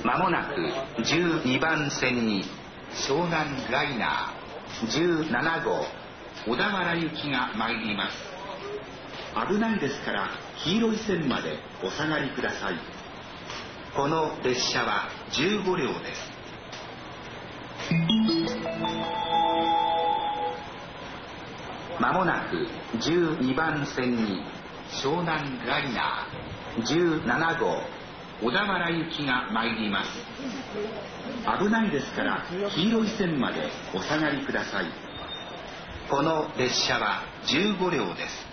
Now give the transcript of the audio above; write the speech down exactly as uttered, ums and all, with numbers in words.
まもなくじゅうにばん線に湘南ライナーじゅうななごう小田原行きが参ります。危ないですから黄色い線までお下がりください。この列車はじゅうごりょうです。まもなくじゅうにばん線に湘南ライナーじゅうななごう小田原行きが参ります。危ないですから黄色い線までお下がりください。この列車はじゅうごりょうです。